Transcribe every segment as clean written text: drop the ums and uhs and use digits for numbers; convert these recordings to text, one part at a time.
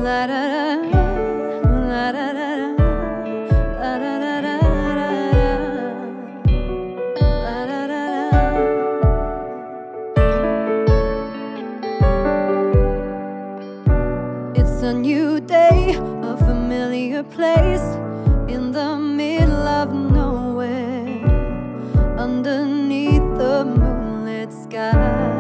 La da da, la da da, la da da da, la da da. It's a new day, a familiar place, in the middle of nowhere, underneath the moonlit sky.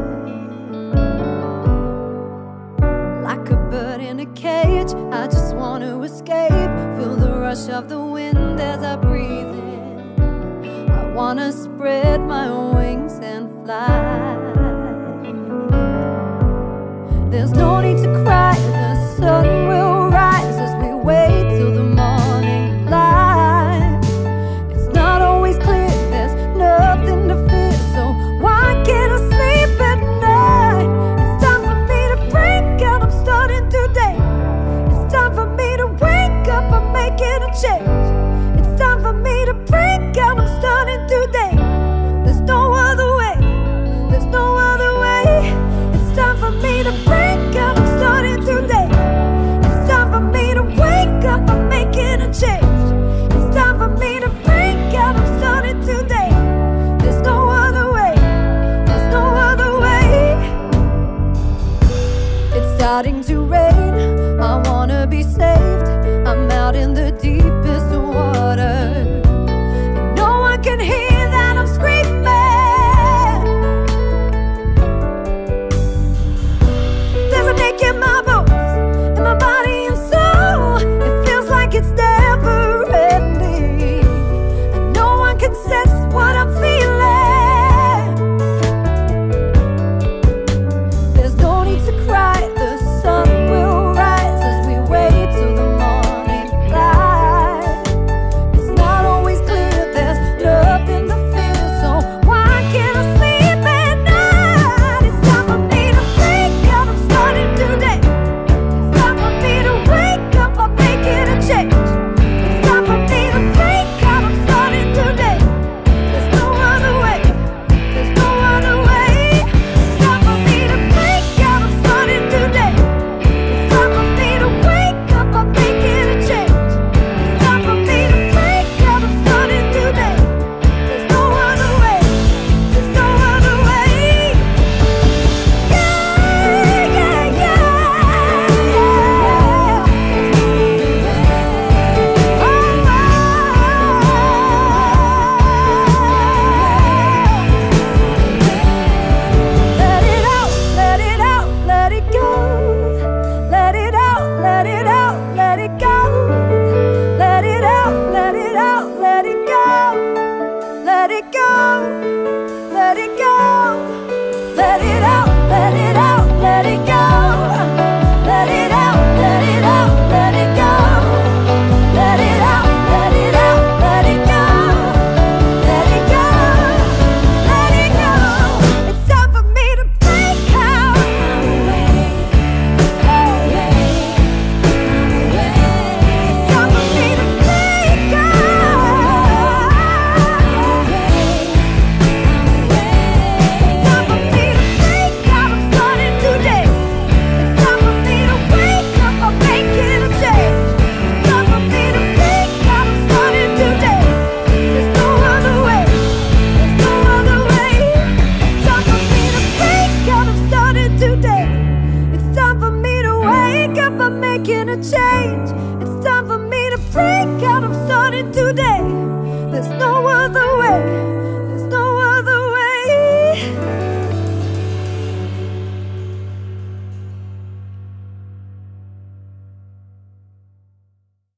Like a bird in a cage, I just want to escape, feel the rush of the wind as I breathe in. I want to spread my wings and fly. There's no need to cry, the sun will rise as we wait till the morning light. It's not always clear, there's nothing to fear, so why can't I sleep at night? It's time for me to break out, I'm starting today. It's time for me to wake up, I'm making a change. It's time for me to break out, I'm starting today. There's no other way, there's no other way. It's time for me to break out, I'm starting today. It's time for me to wake up, I'm making a change. It's time for me to break out, I'm starting today. There's no other way, there's no other way. It's starting to rain, I wanna be saved. I'm out in the deepest water, and no one can hear that I'm screaming. There's an ache in my bones, in my body and soul. It feels like it's never ending, and no one can sense what I'm feeling. There's no need to cry, the sun will rise as we wait till the morning light. It's not always clear, there's nothing to fear, so why can't I sleep at night? It's time for me to break out, I'm starting today. It's time for me to wake up, I'm making a change. It's time for me to break out, I'm starting today. There's no other way, there's no other way. It's time for me to break out, I'm starting today. It's time for me to wake up, I'm making a change. It's time for me to break out, I'm starting today. There's no other way, there's no other way. Yeah, yeah, yeah, Let it out, let it out, let it go. Let it out, let it out, let it go. Let it out, let it out, let it go. Let it go, let it go. Let it out, let it out, let it go. Let it out, let it out, let it go. Let it out, let it out, let it go. Let it go, let it go. It's time for me to break out. It's time for me to break out. It's time for me to break out, I'm starting today. It's time for me to wake up, I'm making a change. It's time for me to break out, I'm starting today. There's no other way, there's no other way. It's time for me to break out, I'm starting today. It's time for me to wake up, I'm making a change.